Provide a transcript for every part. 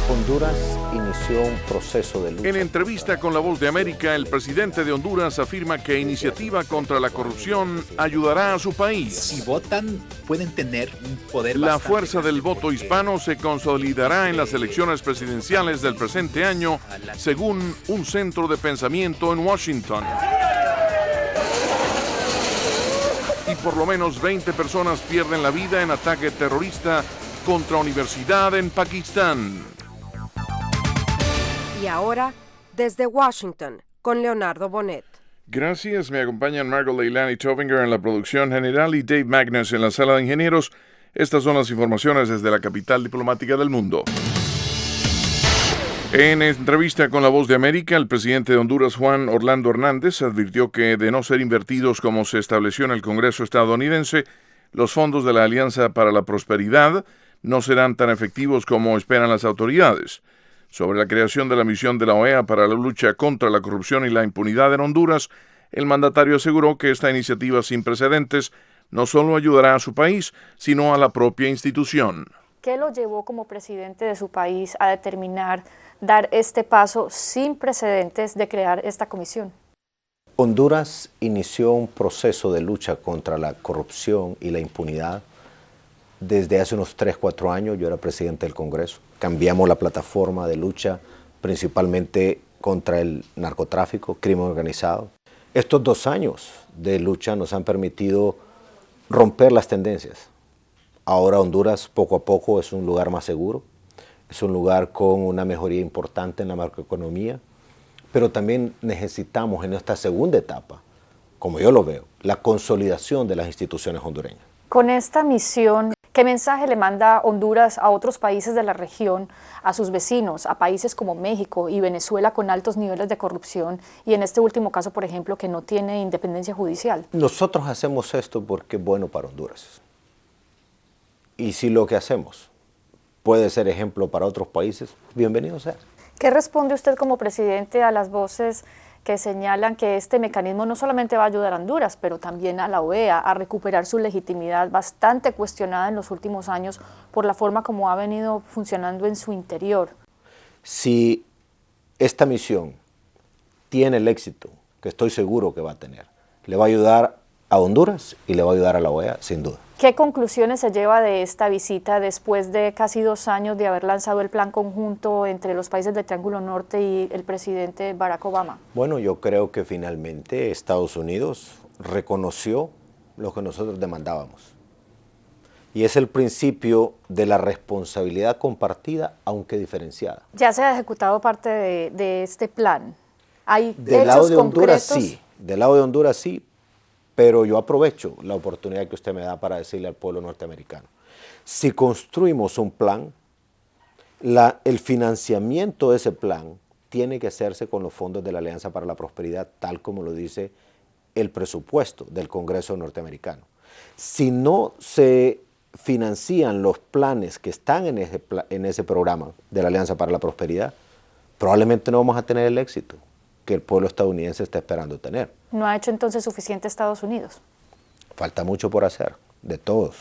Honduras inició un proceso de lucha. En entrevista con La Voz de América, el presidente de Honduras afirma que iniciativa contra la corrupción ayudará a su país. Si votan, pueden tener un poder. La fuerza del voto hispano se consolidará en las elecciones presidenciales del presente año, según un centro de pensamiento en Washington. Y por lo menos 20 personas pierden la vida en ataque terrorista contra universidad en Pakistán. Y ahora, desde Washington, con Leonardo Bonet. Gracias, me acompañan Margot Leilani Tovinger en la producción general y Dave Magnus en la sala de ingenieros. Estas son las informaciones desde la capital diplomática del mundo. En entrevista con La Voz de América, el presidente de Honduras, Juan Orlando Hernández, advirtió que de no ser invertidos como se estableció en el Congreso estadounidense, los fondos de la Alianza para la Prosperidad no serán tan efectivos como esperan las autoridades. Sobre la creación de la misión de la OEA para la lucha contra la corrupción y la impunidad en Honduras, el mandatario aseguró que esta iniciativa sin precedentes no solo ayudará a su país, sino a la propia institución. ¿Qué lo llevó como presidente de su país a determinar dar este paso sin precedentes de crear esta comisión? Honduras inició un proceso de lucha contra la corrupción y la impunidad desde hace unos 3-4 años. Yo era presidente del Congreso. Cambiamos la plataforma de lucha principalmente contra el narcotráfico, crimen organizado. Estos 2 años de lucha nos han permitido romper las tendencias. Ahora Honduras poco a poco es un lugar más seguro, es un lugar con una mejoría importante en la macroeconomía, pero también necesitamos en esta segunda etapa, como yo lo veo, la consolidación de las instituciones hondureñas. Con esta misión, ¿qué mensaje le manda Honduras a otros países de la región, a sus vecinos, a países como México y Venezuela con altos niveles de corrupción y en este último caso, por ejemplo, que no tiene independencia judicial? Nosotros hacemos esto porque es bueno para Honduras. Y si lo que hacemos puede ser ejemplo para otros países, bienvenido sea. ¿Qué responde usted como presidente a las voces que señalan que este mecanismo no solamente va a ayudar a Honduras, pero también a la OEA a recuperar su legitimidad bastante cuestionada en los últimos años por la forma como ha venido funcionando en su interior? Si esta misión tiene el éxito que estoy seguro que va a tener, le va a ayudar a Honduras y le va a ayudar a la OEA, sin duda. ¿Qué conclusiones se lleva de esta visita después de casi 2 años de haber lanzado el plan conjunto entre los países del Triángulo Norte y el presidente Barack Obama? Bueno, yo creo que finalmente Estados Unidos reconoció lo que nosotros demandábamos. Y es el principio de la responsabilidad compartida, aunque diferenciada. ¿Ya se ha ejecutado parte de este plan? ¿Hay del lado hechos de Honduras concretos? sí, del lado de Honduras sí. Pero yo aprovecho la oportunidad que usted me da para decirle al pueblo norteamericano. Si construimos un plan, el financiamiento de ese plan tiene que hacerse con los fondos de la Alianza para la Prosperidad, tal como lo dice el presupuesto del Congreso norteamericano. Si no se financian los planes que están en ese programa de la Alianza para la Prosperidad, probablemente no vamos a tener el éxito que el pueblo estadounidense está esperando tener. ¿No ha hecho entonces suficiente Estados Unidos? Falta mucho por hacer, de todos.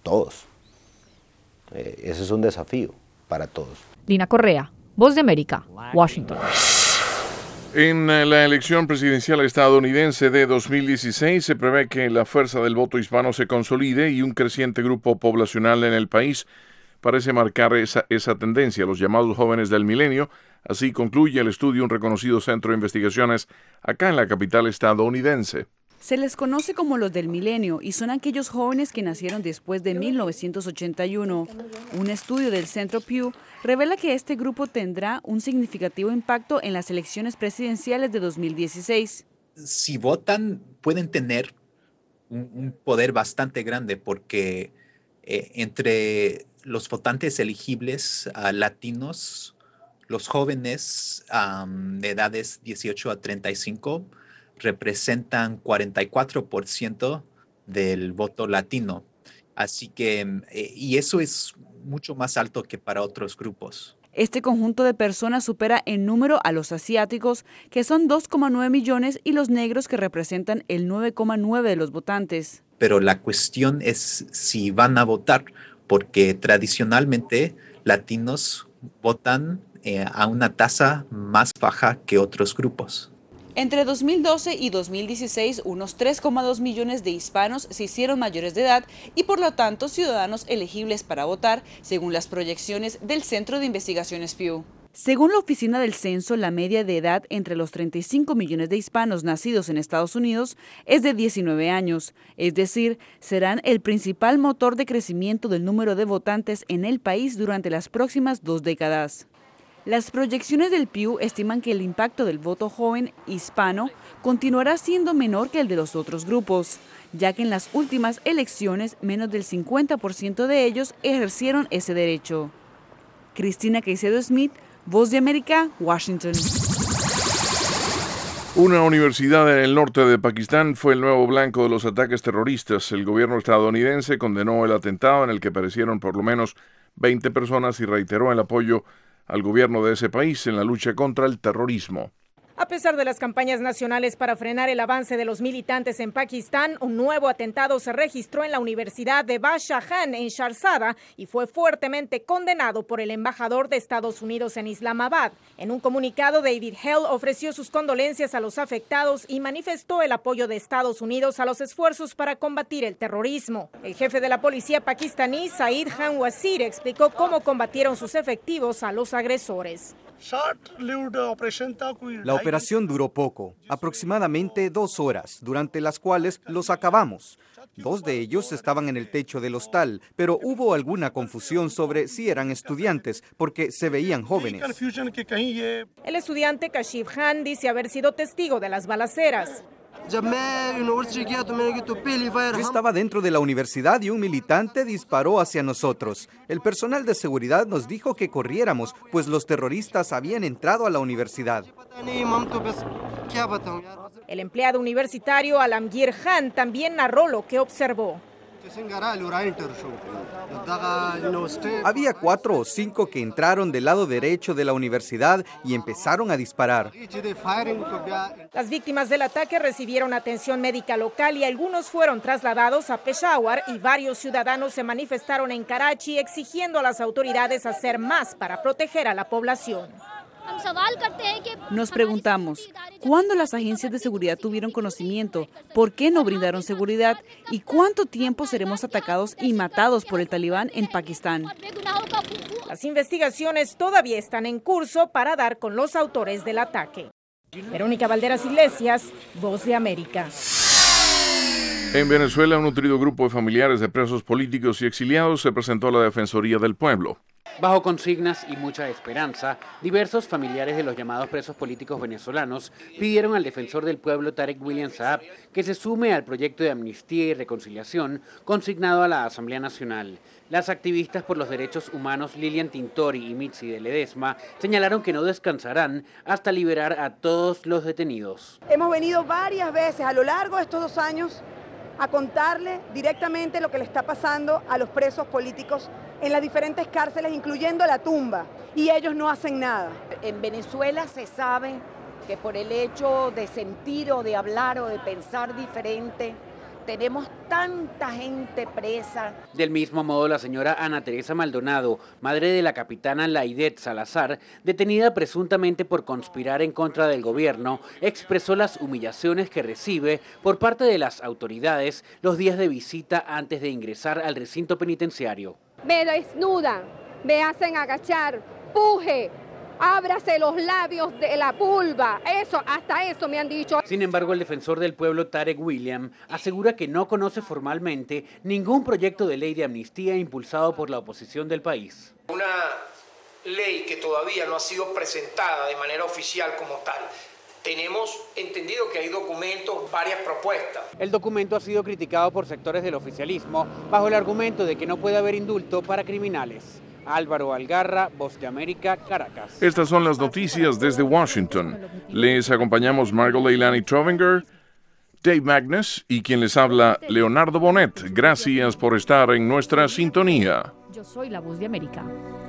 Ese es un desafío para todos. Lina Correa, Voz de América, Washington. En la elección presidencial estadounidense de 2016 se prevé que la fuerza del voto hispano se consolide y un creciente grupo poblacional en el país parece marcar esa tendencia, los llamados jóvenes del milenio. Así concluye el estudio un reconocido centro de investigaciones acá en la capital estadounidense. Se les conoce como los del milenio y son aquellos jóvenes que nacieron después de 1981. Un estudio del Centro Pew revela que este grupo tendrá un significativo impacto en las elecciones presidenciales de 2016. Si votan, pueden tener un poder bastante grande porque entre los votantes elegibles latinos, los jóvenes de edades 18 a 35 representan 44% del voto latino. Así que, y eso es mucho más alto que para otros grupos. Este conjunto de personas supera en número a los asiáticos, que son 2,9 millones, y los negros, que representan el 9,9 de los votantes. Pero la cuestión es si van a votar, porque tradicionalmente latinos votan a una tasa más baja que otros grupos. Entre 2012 y 2016, unos 3,2 millones de hispanos se hicieron mayores de edad y por lo tanto ciudadanos elegibles para votar, según las proyecciones del Centro de Investigaciones Pew. Según la Oficina del Censo, la media de edad entre los 35 millones de hispanos nacidos en Estados Unidos es de 19 años, es decir, serán el principal motor de crecimiento del número de votantes en el país durante las próximas 2 décadas. Las proyecciones del Pew estiman que el impacto del voto joven hispano continuará siendo menor que el de los otros grupos, ya que en las últimas elecciones menos del 50% de ellos ejercieron ese derecho. Cristina Caicedo Smith, Voz de América, Washington. Una universidad en el norte de Pakistán fue el nuevo blanco de los ataques terroristas. El gobierno estadounidense condenó el atentado en el que perecieron por lo menos 20 personas y reiteró el apoyo al gobierno de ese país en la lucha contra el terrorismo. A pesar de las campañas nacionales para frenar el avance de los militantes en Pakistán, un nuevo atentado se registró en la Universidad de Bashar-Jahan en Sharzada y fue fuertemente condenado por el embajador de Estados Unidos en Islamabad. En un comunicado, David Hale ofreció sus condolencias a los afectados y manifestó el apoyo de Estados Unidos a los esfuerzos para combatir el terrorismo. El jefe de la policía pakistaní, Saeed Khan Wazir, explicó cómo combatieron sus efectivos a los agresores. La operación duró poco, aproximadamente 2 horas, durante las cuales los acabamos. 2 de ellos estaban en el techo del hostal, pero hubo alguna confusión sobre si eran estudiantes, porque se veían jóvenes. El estudiante Kashif Khan dice haber sido testigo de las balaceras. Yo estaba dentro de la universidad y un militante disparó hacia nosotros. El personal de seguridad nos dijo que corriéramos, pues los terroristas habían entrado a la universidad. El empleado universitario Alamgir Khan también narró lo que observó. Había 4 o 5 que entraron del lado derecho de la universidad y empezaron a disparar. Las víctimas del ataque recibieron atención médica local y algunos fueron trasladados a Peshawar y varios ciudadanos se manifestaron en Karachi exigiendo a las autoridades hacer más para proteger a la población. Nos preguntamos, ¿cuándo las agencias de seguridad tuvieron conocimiento? ¿Por qué no brindaron seguridad? ¿Y cuánto tiempo seremos atacados y matados por el talibán en Pakistán? Las investigaciones todavía están en curso para dar con los autores del ataque. Verónica Valderas Iglesias, Voz de América. En Venezuela, un nutrido grupo de familiares de presos políticos y exiliados se presentó a la Defensoría del Pueblo. Bajo consignas y mucha esperanza, diversos familiares de los llamados presos políticos venezolanos pidieron al defensor del pueblo Tarek William Saab que se sume al proyecto de amnistía y reconciliación consignado a la Asamblea Nacional. Las activistas por los derechos humanos Lilian Tintori y Mitzi de Ledesma señalaron que no descansarán hasta liberar a todos los detenidos. Hemos venido varias veces a lo largo de estos 2 años a contarle directamente lo que le está pasando a los presos políticos en las diferentes cárceles, incluyendo La Tumba, y ellos no hacen nada. En Venezuela se sabe que por el hecho de sentir o de hablar o de pensar diferente, tenemos tanta gente presa. Del mismo modo, la señora Ana Teresa Maldonado, madre de la capitana Laidet Salazar, detenida presuntamente por conspirar en contra del gobierno, expresó las humillaciones que recibe por parte de las autoridades los días de visita antes de ingresar al recinto penitenciario. Me desnudan, me hacen agachar, puje, ábrase los labios de la vulva, eso, hasta eso me han dicho. Sin embargo, el defensor del pueblo Tarek William asegura que no conoce formalmente ningún proyecto de ley de amnistía impulsado por la oposición del país. Una ley que todavía no ha sido presentada de manera oficial como tal. Tenemos entendido que hay documentos, varias propuestas. El documento ha sido criticado por sectores del oficialismo bajo el argumento de que no puede haber indulto para criminales. Álvaro Algarra, Voz de América, Caracas. Estas son las noticias desde Washington. Les acompañamos Margot Leilani Trovinger, Dave Magnus y quien les habla, Leonardo Bonet. Gracias por estar en nuestra sintonía. Yo soy la Voz de América.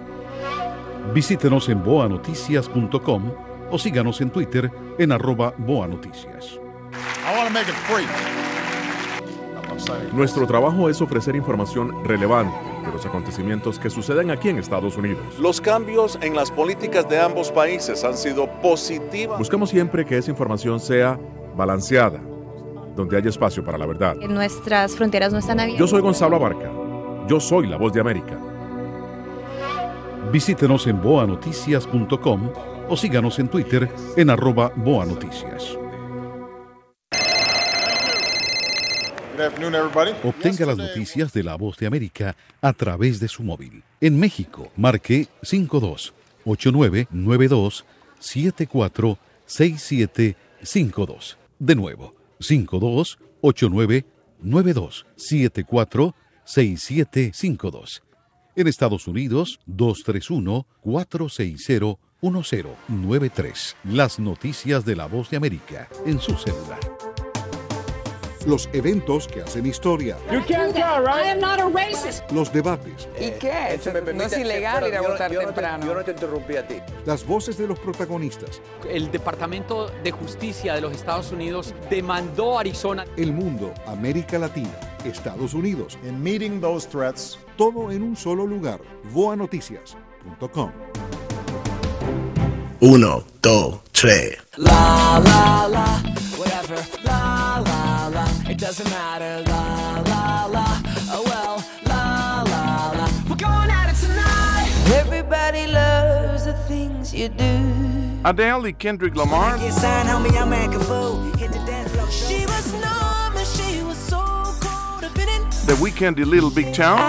Visítenos en boanoticias.com o síganos en Twitter en @boanoticias. Nuestro trabajo es ofrecer información relevante, de los acontecimientos que suceden aquí en Estados Unidos. Los cambios en las políticas de ambos países han sido positivas. Buscamos siempre que esa información sea balanceada, donde haya espacio para la verdad. Nuestras fronteras no están abiertas. Yo soy Gonzalo Abarca. Yo soy La Voz de América. Visítenos en boanoticias.com o síganos en Twitter en @boanoticias. Obtenga las noticias de La Voz de América a través de su móvil. En México, marque 5289-92746752. De nuevo, 5289-92746752. En Estados Unidos, 231-460-1093. Las noticias de La Voz de América en su celular. Los eventos que hacen historia. You can't tell, right? I am not a racist. Los debates. ¿Y qué? No es ilegal ir a votar temprano. Yo no te interrumpí a ti. Las voces de los protagonistas. El Departamento de Justicia de los Estados Unidos demandó a Arizona. El mundo, América Latina, Estados Unidos. In meeting those threats. Todo en un solo lugar. boanoticias.com. 1, 2, 3. La la la, whatever. La la la, it doesn't matter. La la la, oh well. La la la, we're going at it tonight. Everybody loves the things you do. Adele y Kendrick Lamar. She was numb and she was so cold. The Weeknd y Little Big Town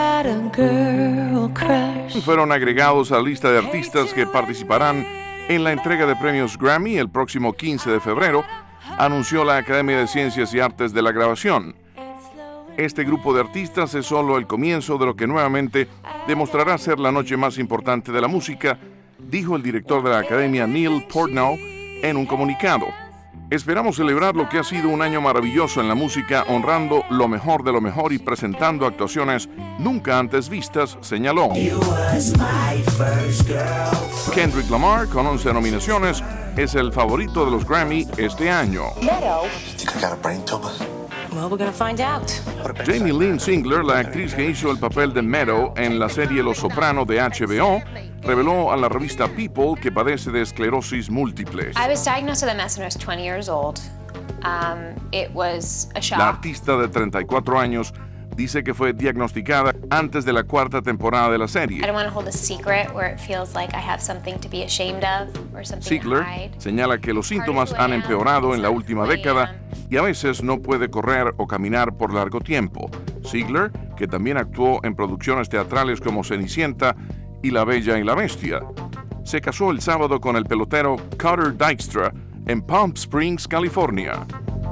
fueron agregados a la lista de artistas que participarán en la entrega de premios Grammy el próximo 15 de febrero, anunció la Academia de Ciencias y Artes de la Grabación. Este grupo de artistas es solo el comienzo de lo que nuevamente demostrará ser la noche más importante de la música, dijo el director de la Academia Neil Portnow en un comunicado. Esperamos celebrar lo que ha sido un año maravilloso en la música, honrando lo mejor de lo mejor y presentando actuaciones nunca antes vistas, señaló. Kendrick Lamar, con 11 nominaciones, es el favorito de los Grammy este año. Well, we're gonna find out. Jamie Lynn Sigler, la actriz que hizo el papel de Meadow en la serie Los Soprano de HBO, reveló a la revista People que padece de esclerosis múltiple. I was diagnosed with MS when I was 20 years old. It was a shock. La artista de 34 años dice que fue diagnosticada antes de la 4ª temporada de la serie. I don't want to hold a secret where it feels like I have something to be ashamed of or something to Sigler hide. señala que los síntomas han empeorado en la última década y a veces no puede correr o caminar por largo tiempo. Sigler, que también actuó en producciones teatrales como Cenicienta y La Bella y la Bestia, se casó el sábado con el pelotero Cutter Dykstra en Palm Springs, California.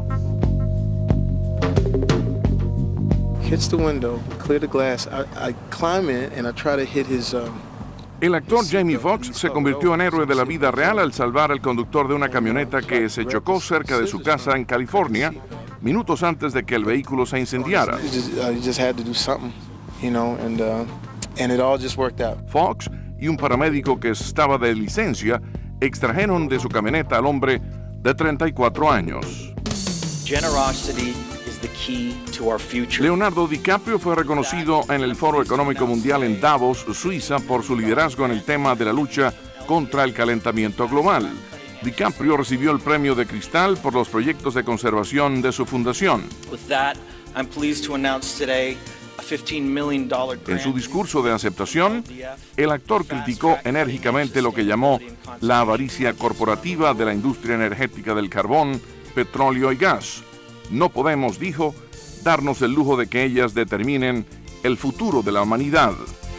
Hits the window, clear the glass. I climb in and I try to hit his. El actor Jamie Foxx se convirtió en héroe de la vida real al salvar al conductor de una camioneta que se chocó cerca de su casa en California, minutos antes de que el vehículo se incendiara. Just had to do something, you know, and it all just worked out. Foxx y un paramédico que estaba de licencia extrajeron de su camioneta al hombre de 34 años. Generosity is the key to our future. Leonardo DiCaprio fue reconocido en el Foro Económico Mundial en Davos, Suiza, por su liderazgo en el tema de la lucha contra el calentamiento global. DiCaprio recibió el premio de Cristal por los proyectos de conservación de su fundación. With that, I'm pleased to announce today a $15 million grant. En su discurso de aceptación, el actor criticó enérgicamente lo que llamó la avaricia corporativa de la industria energética del carbón, petróleo y gas. No podemos, dijo, darnos el lujo de que ellas determinen el futuro de la humanidad.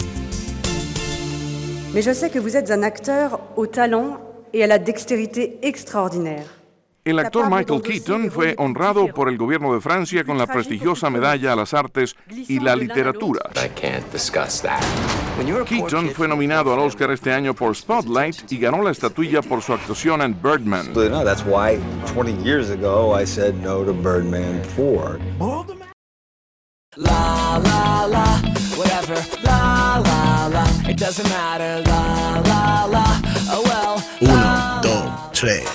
Mais je sais que vous êtes un acteur au talent et à la dextérité extraordinaire. El actor Michael Keaton fue honrado por el gobierno de Francia con la prestigiosa medalla a las artes y la literatura. Keaton fue nominado al Oscar este año por Spotlight y ganó la estatuilla por su actuación en Birdman. That's why 20 years ago I said no to Birdman 4. La la la, whatever. La la la, it doesn't matter. La la la, oh well. 1, 2, 3.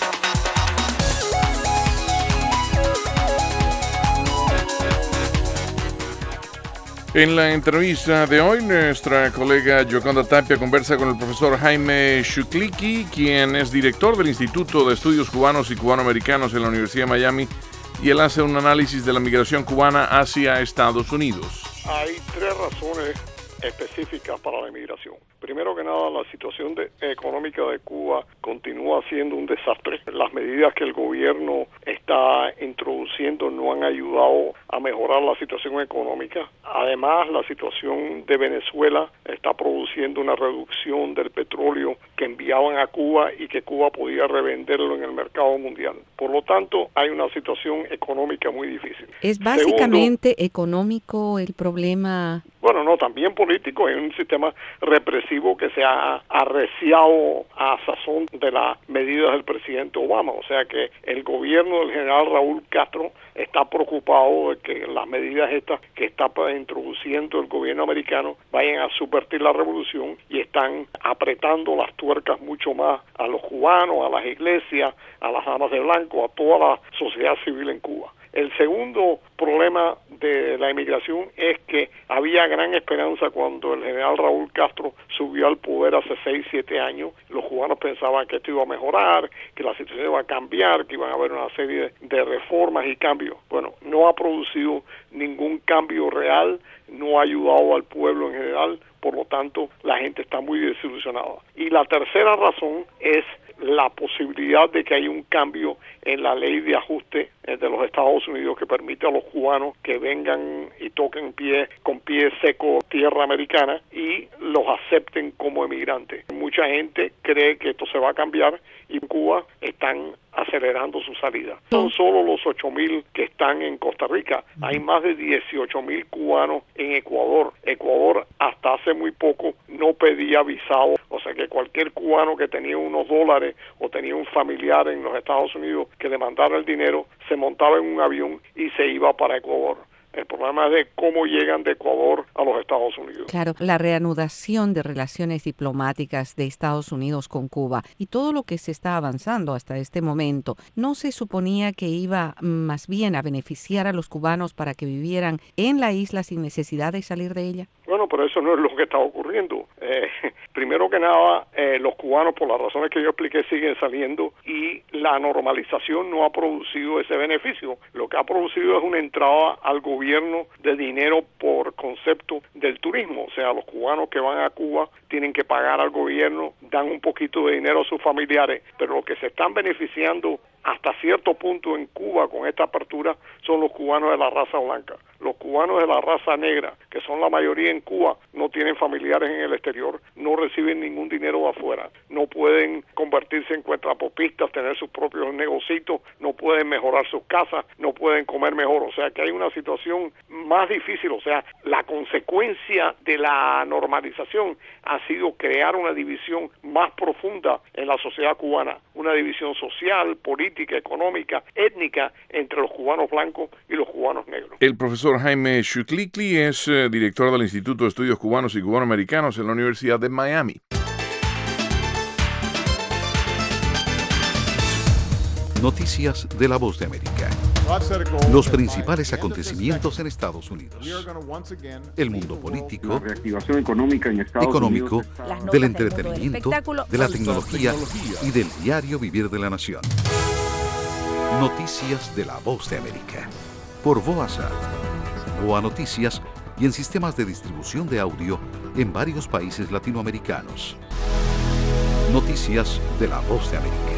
En la entrevista de hoy, nuestra colega Yoconda Tapia conversa con el profesor Jaime Shukliki, quien es director del Instituto de Estudios Cubanos y Cubanoamericanos en la Universidad de Miami, y él hace un análisis de la migración cubana hacia Estados Unidos. Hay tres razones específicas para la inmigración. Primero que nada, la situación económica de Cuba continúa siendo un desastre. Las medidas que el gobierno está introduciendo no han ayudado a mejorar la situación económica. Además, la situación de Venezuela está produciendo una reducción del petróleo que enviaban a Cuba y que Cuba podía revenderlo en el mercado mundial. Por lo tanto, hay una situación económica muy difícil. ¿Es básicamente económico el problema? Bueno, no, también político. Hay un sistema represivo que se ha arreciado a sazón de las medidas del presidente Obama. O sea que el gobierno del general Raúl Castro está preocupado de que las medidas estas que está introduciendo el gobierno americano vayan a subvertir la revolución y están apretando las tuercas mucho más a los cubanos, a las iglesias, a las damas de blanco, a toda la sociedad civil en Cuba. El segundo problema de la inmigración es que había gran esperanza cuando el general Raúl Castro subió al poder hace 6-7 años. Los cubanos pensaban que esto iba a mejorar, que la situación iba a cambiar, que iban a haber una serie de reformas y cambios. Bueno, no ha producido ningún cambio real, no ha ayudado al pueblo en general, por lo tanto la gente está muy desilusionada. Y la tercera razón es la posibilidad de que haya un cambio en la ley de ajuste de los Estados Unidos que permite a los cubanos que vengan y toquen con pie seco tierra americana y los acepten como emigrantes. Mucha gente cree que esto se va a cambiar y en Cuba están acelerando su salida. Son solo los 8,000 que están en Costa Rica. Hay más de 18,000 cubanos en Ecuador. Ecuador hasta hace muy poco no pedía visado, o sea que cualquier cubano que tenía unos dólares o tenía un familiar en los Estados Unidos que le mandara el dinero, se montaba en un avión y se iba para Ecuador. El problema es de cómo llegan de Ecuador a los Estados Unidos. Claro, la reanudación de relaciones diplomáticas de Estados Unidos con Cuba y todo lo que se está avanzando hasta este momento, ¿no se suponía que iba más bien a beneficiar a los cubanos para que vivieran en la isla sin necesidad de salir de ella? Bueno, pero eso no es lo que está ocurriendo. Primero que nada, los cubanos, por las razones que yo expliqué, siguen saliendo y la normalización no ha producido ese beneficio. Lo que ha producido es una entrada al gobierno de dinero por concepto del turismo. O sea, los cubanos que van a Cuba tienen que pagar al gobierno, dan un poquito de dinero a sus familiares, pero los que se están beneficiando hasta cierto punto en Cuba con esta apertura son los cubanos de la raza blanca. Los cubanos de la raza negra, que son la mayoría en Cuba, no tienen familiares en el exterior, no reciben ningún dinero de afuera, no pueden convertirse en cuentapropistas, tener sus propios negocios, no pueden mejorar sus casas, no pueden comer mejor. O sea que hay una situación más difícil. O sea, la consecuencia de la normalización ha sido crear una división más profunda en la sociedad cubana, una división social, política, económica, étnica entre los cubanos blancos y los cubanos negros. El profesor Jaime Shukliki es director del Instituto de Estudios Cubanos y Cubanoamericanos en la Universidad de Miami. Noticias de La Voz de América. Los principales acontecimientos en Estados Unidos. El mundo político, la reactivación económica en Estados económico, Unidos, del entretenimiento, de la tecnología y del diario vivir de la nación. Noticias de La Voz de América. Por Voasat, Voa Noticias y en sistemas de distribución de audio en varios países latinoamericanos. Noticias de La Voz de América.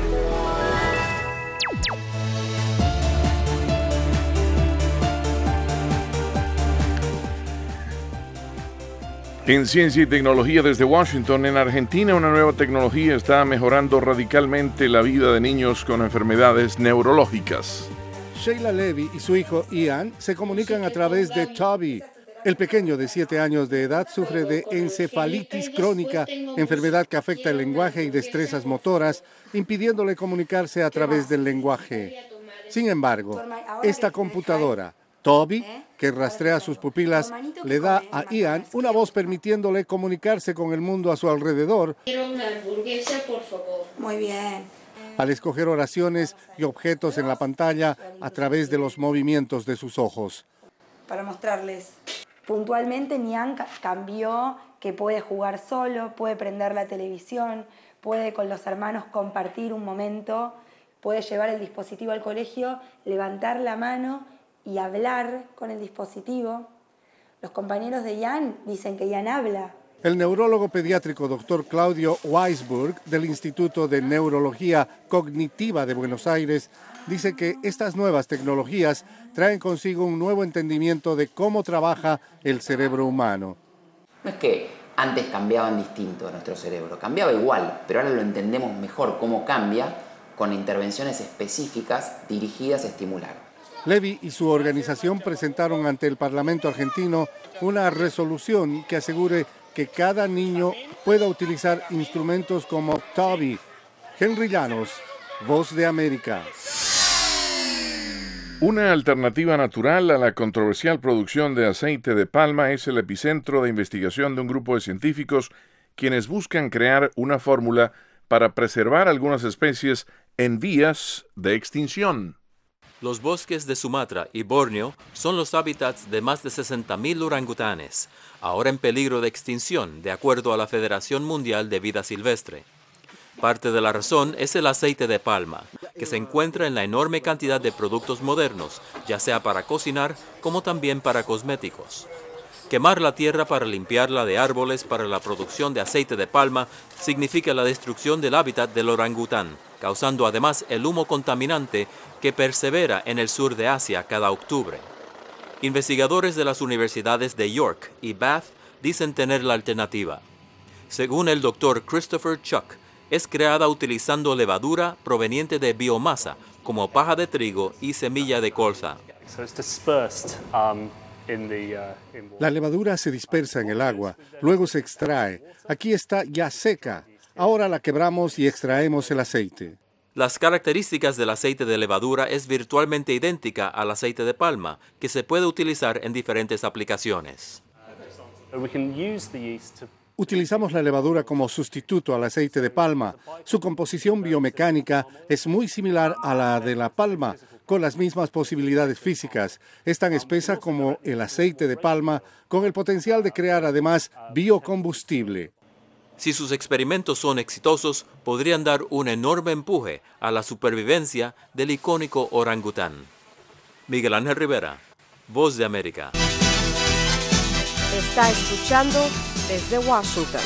En ciencia y tecnología desde Washington, en Argentina, una nueva tecnología está mejorando radicalmente la vida de niños con enfermedades neurológicas. Sheila Levy y su hijo Ian se comunican a través de Toby. El pequeño de 7 años de edad sufre de encefalitis crónica, enfermedad que afecta el lenguaje y destrezas motoras, impidiéndole comunicarse a través del lenguaje. Sin embargo, esta computadora, Toby, que rastrea sus pupilas, le da a Ian una voz permitiéndole comunicarse con el mundo a su alrededor. Quiero una hamburguesa, por favor. Muy bien. Al escoger oraciones y objetos en la pantalla a través de los movimientos de sus ojos. Para mostrarles. Puntualmente, Nian cambió que puede jugar solo, puede prender la televisión, puede con los hermanos compartir un momento, puede llevar el dispositivo al colegio, levantar la mano y hablar con el dispositivo. Los compañeros de Ian dicen que Ian habla. El neurólogo pediátrico Dr. Claudio Weisburg del Instituto de Neurología Cognitiva de Buenos Aires dice que estas nuevas tecnologías traen consigo un nuevo entendimiento de cómo trabaja el cerebro humano. No es que antes cambiaban distinto nuestro cerebro, cambiaba igual, pero ahora lo entendemos mejor cómo cambia con intervenciones específicas dirigidas a estimular. Levy y su organización presentaron ante el Parlamento argentino una resolución que asegure que cada niño pueda utilizar instrumentos como Toby. Henry Llanos, Voz de América. Una alternativa natural a la controversial producción de aceite de palma es el epicentro de investigación de un grupo de científicos quienes buscan crear una fórmula para preservar algunas especies en vías de extinción. Los bosques de Sumatra y Borneo son los hábitats de más de 60.000 orangutanes, ahora en peligro de extinción, de acuerdo a la Federación Mundial de Vida Silvestre. Parte de la razón es el aceite de palma, que se encuentra en la enorme cantidad de productos modernos, ya sea para cocinar como también para cosméticos. Quemar la tierra para limpiarla de árboles para la producción de aceite de palma significa la destrucción del hábitat del orangután, causando además el humo contaminante que persevera en el sur de Asia cada octubre. Investigadores de las universidades de York y Bath dicen tener la alternativa. Según el doctor Christopher Chuck, es creada utilizando levadura proveniente de biomasa, como paja de trigo y semilla de colza. La levadura se dispersa en el agua, luego se extrae. Aquí está ya seca. Ahora la quebramos y extraemos el aceite. Las características del aceite de levadura es virtualmente idéntica al aceite de palma, que se puede utilizar en diferentes aplicaciones. Utilizamos la levadura como sustituto al aceite de palma. Su composición biomecánica es muy similar a la de la palma, con las mismas posibilidades físicas. Es tan espesa como el aceite de palma, con el potencial de crear además biocombustible. Si sus experimentos son exitosos, podrían dar un enorme empuje a la supervivencia del icónico orangután. Miguel Ángel Rivera, Voz de América. Está escuchando desde Washington.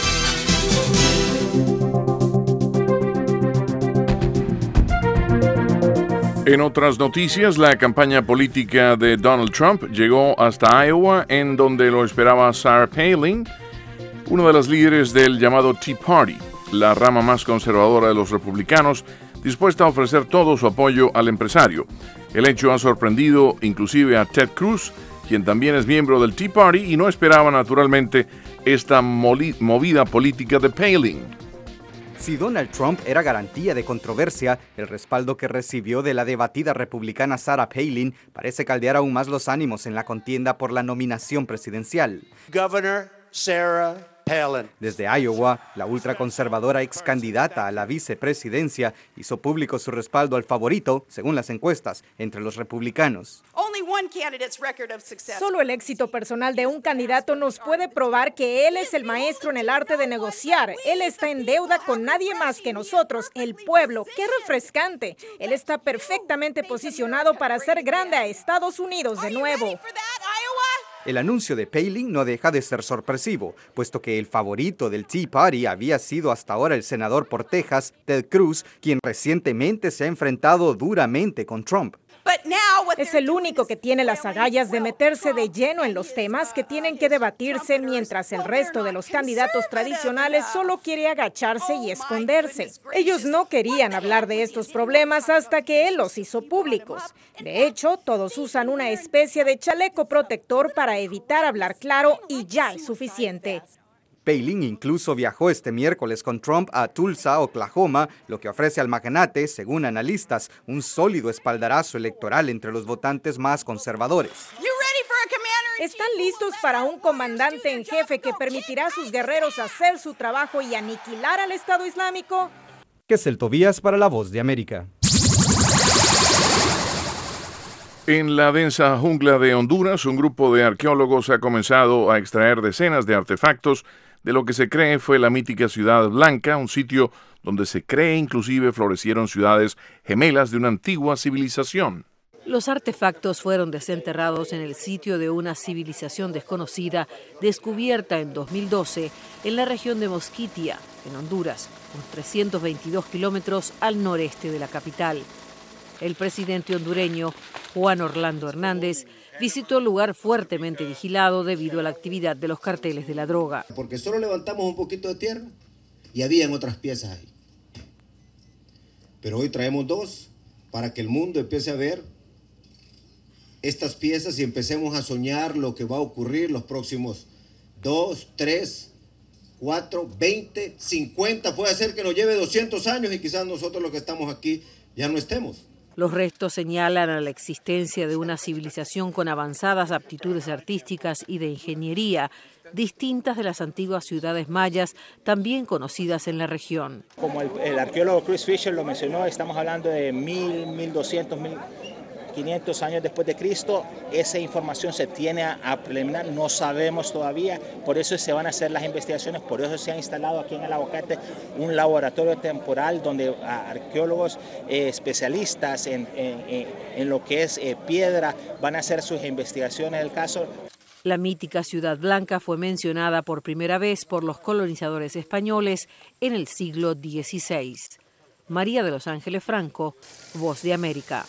En otras noticias, la campaña política de Donald Trump llegó hasta Iowa, en donde lo esperaba Sarah Palin, uno de los líderes del llamado Tea Party, la rama más conservadora de los republicanos, dispuesta a ofrecer todo su apoyo al empresario. El hecho ha sorprendido inclusive a Ted Cruz, quien también es miembro del Tea Party y no esperaba naturalmente esta movida política de Palin. Si Donald Trump era garantía de controversia, el respaldo que recibió de la debatida republicana Sarah Palin parece caldear aún más los ánimos en la contienda por la nominación presidencial. Governor Sarah Palin. Desde Iowa, la ultraconservadora ex candidata a la vicepresidencia hizo público su respaldo al favorito, según las encuestas, entre los republicanos. Solo el éxito personal de un candidato nos puede probar que él es el maestro en el arte de negociar. Él está en deuda con nadie más que nosotros, el pueblo. ¡Qué refrescante! Él está perfectamente posicionado para hacer grande a Estados Unidos de nuevo. El anuncio de Palin no deja de ser sorpresivo, puesto que el favorito del Tea Party había sido hasta ahora el senador por Texas, Ted Cruz, quien recientemente se ha enfrentado duramente con Trump. Es el único que tiene las agallas de meterse de lleno en los temas que tienen que debatirse, mientras el resto de los candidatos tradicionales solo quiere agacharse y esconderse. Ellos no querían hablar de estos problemas hasta que él los hizo públicos. De hecho, todos usan una especie de chaleco protector para evitar hablar claro y ya es suficiente. Palin incluso viajó este miércoles con Trump a Tulsa, Oklahoma, lo que ofrece al magnate, según analistas, un sólido espaldarazo electoral entre los votantes más conservadores. ¿Están listos para un comandante en jefe que permitirá a sus guerreros hacer su trabajo y aniquilar al Estado Islámico? Kessel Tobías para La Voz de América. En la densa jungla de Honduras, un grupo de arqueólogos ha comenzado a extraer decenas de artefactos de lo que se cree fue la mítica Ciudad Blanca, un sitio donde se cree inclusive florecieron ciudades gemelas de una antigua civilización. Los artefactos fueron desenterrados en el sitio de una civilización desconocida descubierta en 2012 en la región de Mosquitia, en Honduras, unos 322 kilómetros al noreste de la capital. El presidente hondureño, Juan Orlando Hernández, visitó el lugar fuertemente vigilado debido a la actividad de los carteles de la droga. Porque solo levantamos un poquito de tierra y habían otras piezas ahí. Pero hoy traemos dos para que el mundo empiece a ver estas piezas y empecemos a soñar lo que va a ocurrir los próximos 2, 3, 4, 20, 50. Puede ser que nos lleve 200 años y quizás nosotros los que estamos aquí ya no estemos. Los restos señalan a la existencia de una civilización con avanzadas aptitudes artísticas y de ingeniería, distintas de las antiguas ciudades mayas, también conocidas en la región. Como el arqueólogo Chris Fisher lo mencionó, estamos hablando de 1200, 1500 años después de Cristo. Esa información se tiene a preliminar, no sabemos todavía, por eso se van a hacer las investigaciones, por eso se ha instalado aquí en el Aguacate un laboratorio temporal donde arqueólogos especialistas en lo que es piedra van a hacer sus investigaciones del caso. La mítica Ciudad Blanca fue mencionada por primera vez por los colonizadores españoles en el siglo XVI. María de los Ángeles Franco, Voz de América.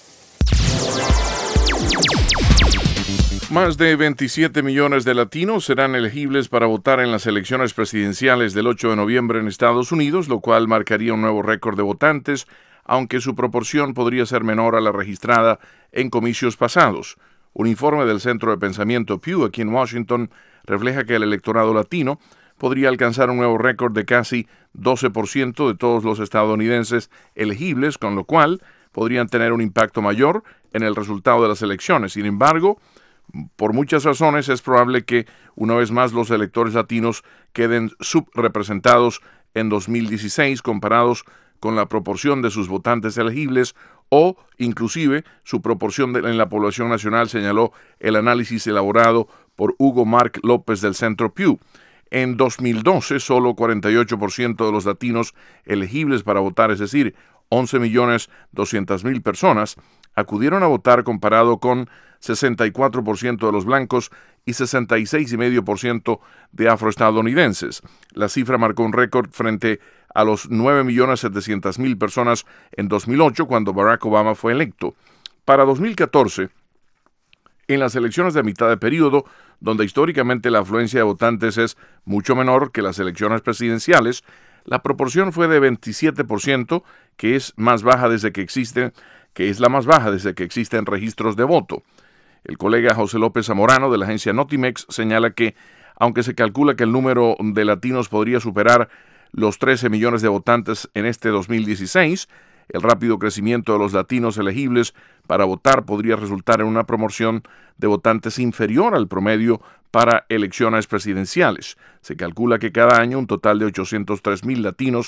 Más de 27 millones de latinos serán elegibles para votar en las elecciones presidenciales del 8 de noviembre en Estados Unidos, lo cual marcaría un nuevo récord de votantes, aunque su proporción podría ser menor a la registrada en comicios pasados. Un informe del Centro de Pensamiento Pew aquí en Washington refleja que el electorado latino podría alcanzar un nuevo récord de casi 12% de todos los estadounidenses elegibles, con lo cual podrían tener un impacto mayor en el resultado de las elecciones. Sin embargo, por muchas razones es probable que una vez más los electores latinos queden subrepresentados en 2016 comparados con la proporción de sus votantes elegibles o inclusive su proporción en la población nacional, señaló el análisis elaborado por Hugo Mark López del Centro Pew. En 2012, solo 48% de los latinos elegibles para votar, es decir, 11.200.000 personas, acudieron a votar comparado con 64% de los blancos y 66,5% de afroestadounidenses. La cifra marcó un récord frente a los 9.700.000 personas en 2008, cuando Barack Obama fue electo. Para 2014, en las elecciones de mitad de periodo, donde históricamente la afluencia de votantes es mucho menor que las elecciones presidenciales, la proporción fue de 27%, que es la más baja desde que existen registros de voto. El colega José López Zamorano de la agencia Notimex señala que, aunque se calcula que el número de latinos podría superar los 13 millones de votantes en este 2016, el rápido crecimiento de los latinos elegibles para votar podría resultar en una proporción de votantes inferior al promedio para elecciones presidenciales. Se calcula que cada año un total de 803,000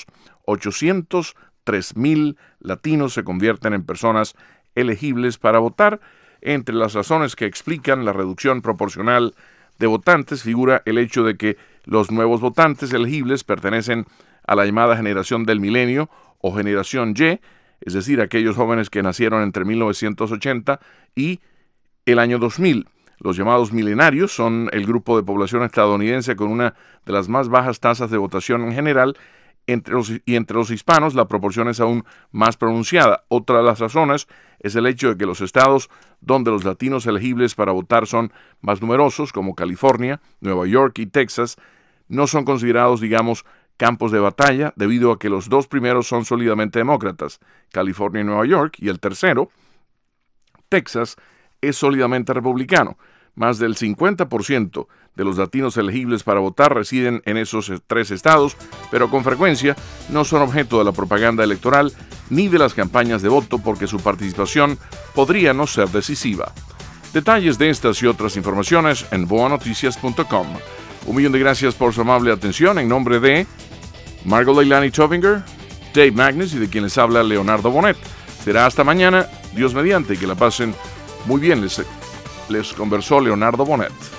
latinos se convierten en personas elegibles para votar. Entre las razones que explican la reducción proporcional de votantes figura el hecho de que los nuevos votantes elegibles pertenecen a la llamada generación del milenio o generación Y, es decir, aquellos jóvenes que nacieron entre 1980 y el año 2000. Los llamados milenarios son el grupo de población estadounidense con una de las más bajas tasas de votación en general, entre los hispanos la proporción es aún más pronunciada. Otra de las razones es el hecho de que los estados donde los latinos elegibles para votar son más numerosos, como California, Nueva York y Texas, no son considerados, campos de batalla, debido a que los dos primeros son sólidamente demócratas, California y Nueva York, y el tercero, Texas, es sólidamente republicano. Más del 50% de los latinos elegibles para votar residen en esos tres estados, pero con frecuencia no son objeto de la propaganda electoral ni de las campañas de voto porque su participación podría no ser decisiva. Detalles de estas y otras informaciones en boanoticias.com. 1,000,000 de gracias por su amable atención. En nombre de Margot Leilani Tovinger, Dave Magnus y de quien les habla Leonardo Bonet. Será hasta mañana, Dios mediante, y que la pasen Muy bien, les conversó Leonardo Bonet.